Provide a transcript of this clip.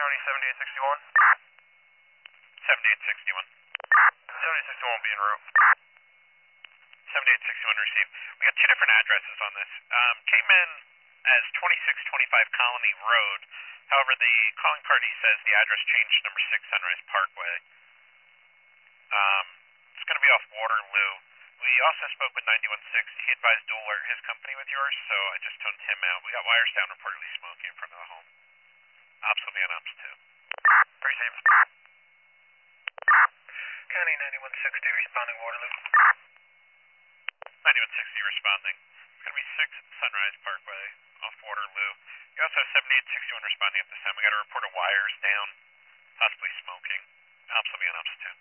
County 7861. 7861. 7861 will be en route. 7861 received. We got two different addresses on this. Came in as 2625 Colony Road. However, the calling party says the address changed to number 6 Sunrise Parkway. It's going to be off Waterloo. We also spoke with 916. He advised to alert his company with yours, so I just toned him out. We got wires down reportedly smoking in front of the home. Ops will be on Ops 2. Received. County 9160 responding Waterloo. 9160 responding. It's going to be 6 Sunrise Parkway off Waterloo. You also have 7861 responding at this time. We got a report of wires down, possibly smoking. Ops will be on Ops 2.